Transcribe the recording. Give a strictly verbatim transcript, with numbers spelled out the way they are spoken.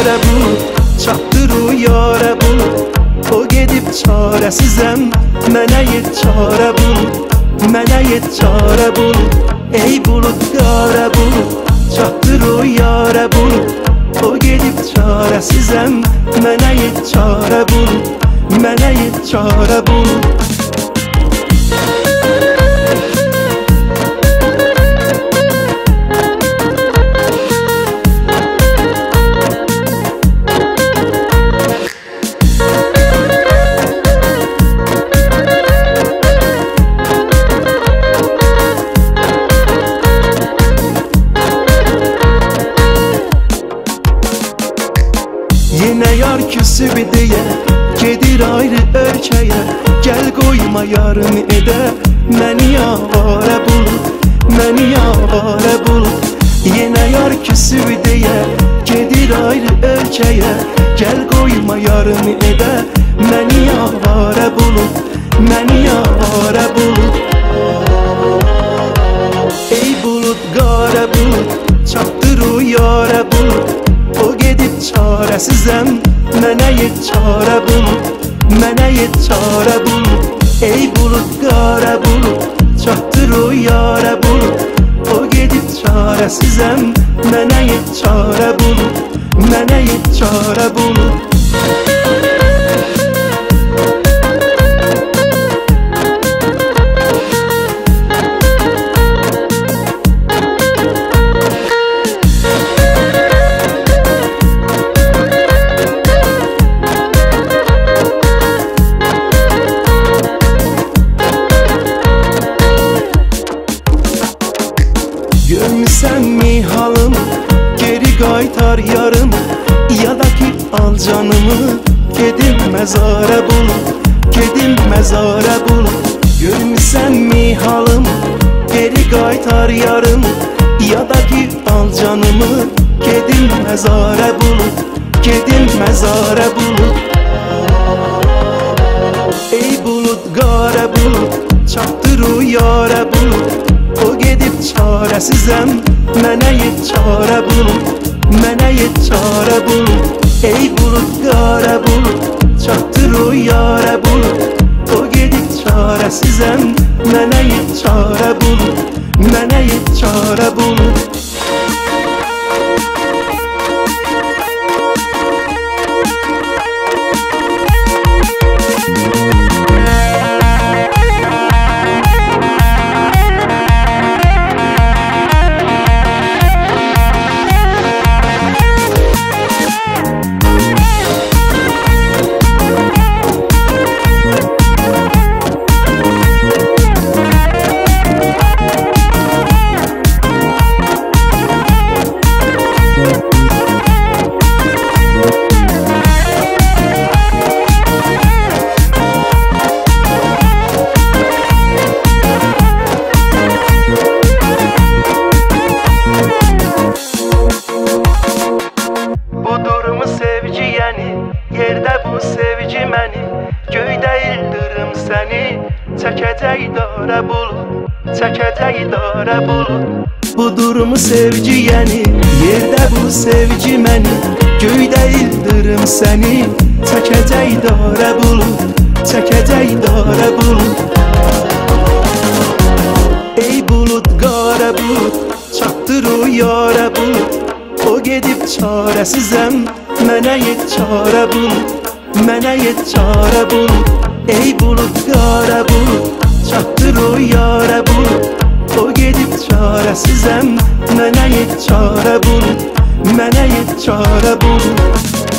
yara bulut, çatdır o yara bulut. O gedib çaresizem, mənə yet çare bulut, mənə yet çare bulut. Ey bulut, qara bulut, çatdır o yara bulut. O gedib çaresizem, mənə yet çare bulut, mənə yet çare bulut. Yine yar küsüb deyə, gedir ayrı ölkəyə. Gəl qoyma yarım edə, məni avara bulut, məni avara bulut. Yine yar küsüb deyə, gedir ayrı ölkəyə. Gəl qoyma yarım edə, məni avara bulut, məni avara bulut. Ey bulut, qara bulut, çatdır o yara bulut. O gedib çaresizem, mənə yet çare bulut, mənə yet çare bulut. Ey bulut, qara bulut, çatdır o yara bulut. O gedib çaresizem, mənə yet çare bulut, mənə yet çare bulut. Görmüsən mi halımı, geri qaytar yarımı. Ya da ki al canımı, gedim məzara bulut, gedim məzara bulut. Görmüsən mi halımı, geri qaytar yarımı. Ya da ki al canımı, gedim məzara bulut, gedim məzara bulut. Ey bulut, qara bulut, çatdır o yara bulut. O gedib çaresizem, mənə yet çare bulut, mənə yet çare bulut. Ey bulut, qara bulut, çatdır o yara bulut. O gedib çaresizem, mənə yet çare bulut, mənə yet çare bulut. Yerdə bu sevgi məni, göydə ildırım səni. Çəkəcək dara bulut, çəkəcək dara bulut. Budurmu sevgi yəni, yerdə bu sevgi məni, göydə ildırım səni. Çəkəcək dara bulut, çəkəcək dara bulut. Ey bulut, qara bulut, çatdır o yara bulut. O gedib çaresizem, mənə yet çare bulut, mənə yet çare bulut. Ey bulut, qara bulut, çatdır o yara bulut. O gedib çaresizem, mənə yet çare bulut, mənə yet çare bulut.